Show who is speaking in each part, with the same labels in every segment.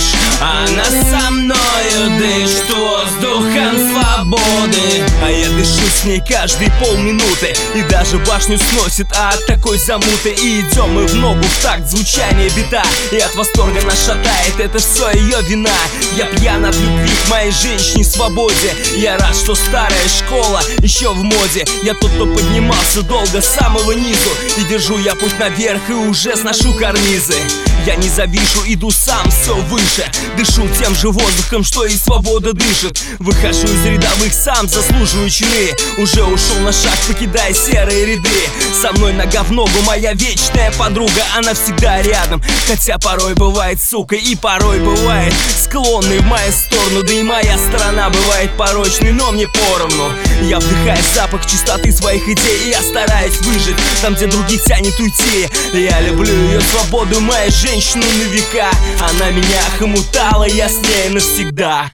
Speaker 1: лишь она со мною дышит воздухом свободы. А я дышу с ней каждые полминуты, и даже башню сносит от такой замуты. И идем мы в ногу в такт звучания бита, и от восторга нас шатает, это все ее вина. Я пьян от любви к моей женщине свободе. Я рад, что старая школа еще в моде. Я тот, кто поднимался долго с самого низу, и держу я путь наверх, и уже сношу карнизы. Я не завишу, иду сам все выше, дышу тем же воздухом, что и свобода дышит. Выхожу из рядовых, сам заслуживаю чины. Уже ушел на шаг, покидая серые ряды. Со мной нога в ногу моя вечная подруга, она всегда рядом, хотя порой бывает сука, и порой бывает склонный в мою сторону. Да и моя сторона бывает порочной, но мне поровну. Я вдыхаю запах чистоты своих идей, и я стараюсь выжить там, где других тянет уйти. Я люблю ее свободу, моя женщину на века. Она меня хомутала, я с ней навсегда.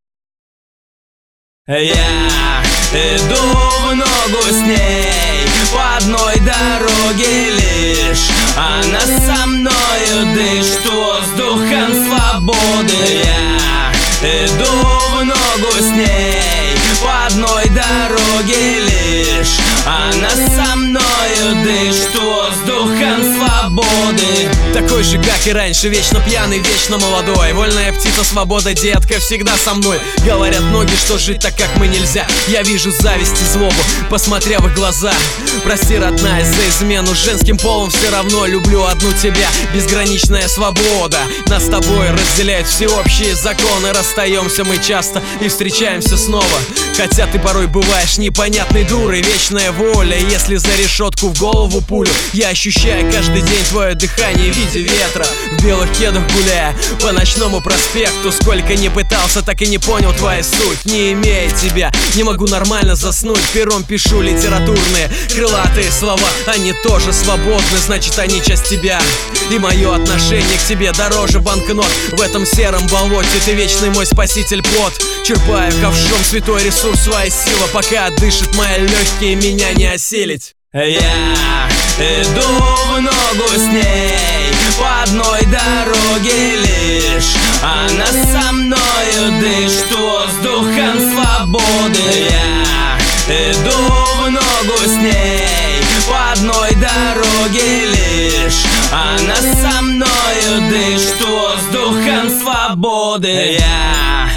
Speaker 1: Я иду в ногу с ней по одной дороге лишь она со мною дышит воздухом свободы. Я иду в ногу с ней по одной дороге лишь она со мною дышит воздухом свободы.
Speaker 2: Такой же, как и раньше, вечно пьяный, вечно молодой. Вольная птица, свобода, детка, всегда со мной. Говорят многие, что жить так, как мы, нельзя. Я вижу зависть и злобу, посмотря в их глаза. Прости, родная, за измену, женским полом все равно люблю одну тебя. Безграничная свобода нас с тобой разделяют всеобщие законы. Расстаемся мы часто и встречаемся снова, хотя ты порой бываешь непонятной дурой. Вечная воля, если за решетку в голову пулю. Я ощущаю каждый день твое дыхание в виде ветра, в белых кедах гуляя по ночному проспекту. Сколько не пытался, так и не понял твою суть. Не имея тебя, не могу нормально заснуть. Пером пишу литературные крылатые слова. Они тоже свободны, значит они часть тебя. И мое отношение к тебе дороже банкнот. В этом сером болоте ты вечный мой спаситель, плод. Черпаю ковшом святой ресурс, своя сила, пока дышит мои легкие, меня не осилить.
Speaker 1: Я иду в ногу с ней по одной дороге лишь она со мною дышит воздухом свободы. Я иду в ногу с ней по одной дороге лишь она со мною дышит воздухом свободы. Я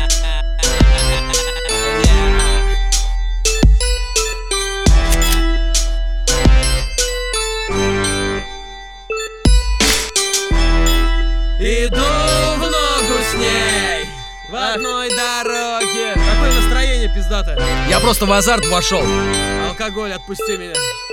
Speaker 2: иду в ногу с ней в одной дороге. Какое настроение пиздатое. Я просто в азарт вошел. Алкоголь, отпусти меня.